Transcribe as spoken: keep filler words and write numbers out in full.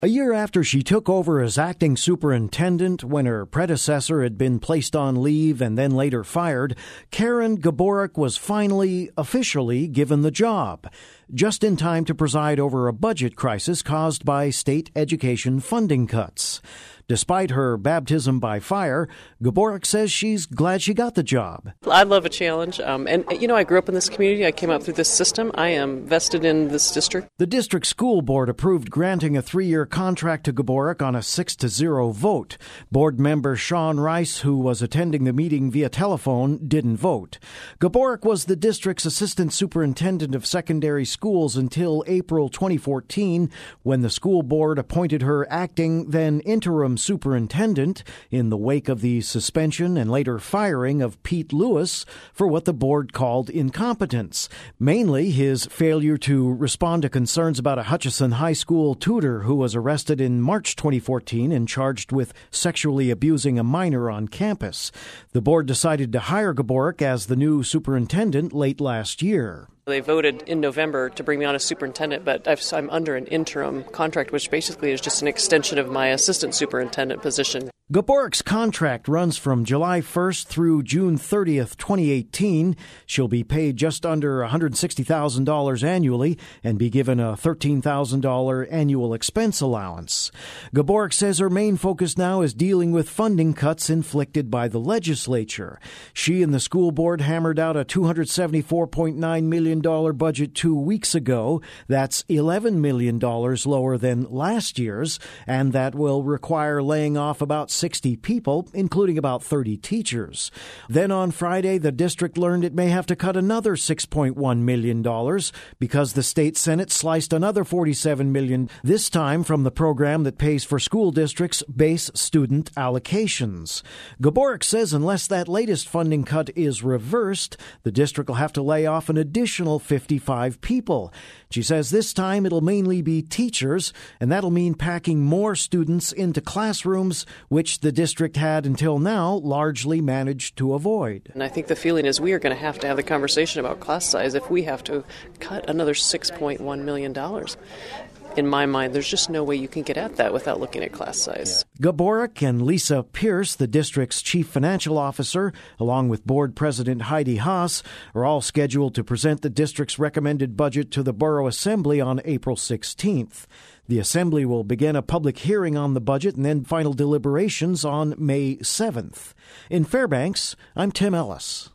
A year after she took over as acting superintendent when her predecessor had been placed on leave and then later fired, Karen Gaborik was finally, officially given the job, just in time to preside over a budget crisis caused by state education funding cuts. Despite her baptism by fire, Gaborik says she's glad she got the job. I love a challenge. Um, and, you know, I grew up in this community. I came up through this system. I am vested in this district. The district school board approved granting a three-year contract to Gaborik on a six to zero vote. Board member Sean Rice, who was attending the meeting via telephone, didn't vote. Gaborik was the district's assistant superintendent of secondary schools until April twenty fourteen, when the school board appointed her acting, then interim superintendent in the wake of the suspension and later firing of Pete Lewis for what the board called incompetence, mainly his failure to respond to concerns about a Hutchison High School tutor who was arrested in March twenty fourteen and charged with sexually abusing a minor on campus. The board decided to hire Gaborik as the new superintendent late last year. They voted in November to bring me on as superintendent, but I've, I'm under an interim contract, which basically is just an extension of my assistant superintendent position. Gaborik's contract runs from July first through June thirtieth, twenty eighteen. She'll be paid just under one hundred sixty thousand dollars annually and be given a thirteen thousand dollars annual expense allowance. Gaborik says her main focus now is dealing with funding cuts inflicted by the legislature. She and the school board hammered out a two hundred seventy-four point nine million dollars budget two weeks ago. That's eleven million dollars lower than last year's, and that will require laying off about sixty people, including about thirty teachers. Then on Friday, the district learned it may have to cut another six point one million dollars because the state Senate sliced another forty-seven million dollars, this time from the program that pays for school districts' base student allocations. Gaborik says unless that latest funding cut is reversed, the district will have to lay off an additional fifty-five people. She says this time it'll mainly be teachers, and that'll mean packing more students into classrooms, which the district had until now largely managed to avoid. And I think the feeling is we are going to have to have the conversation about class size if we have to cut another six point one million dollars. In my mind, there's just no way you can get at that without looking at class size. Yeah. Gaborik and Lisa Pierce, the district's chief financial officer, along with board president Heidi Haas, are all scheduled to present the district's recommended budget to the Borough Assembly on April sixteenth. The Assembly will begin a public hearing on the budget and then final deliberations on May seventh. In Fairbanks, I'm Tim Ellis.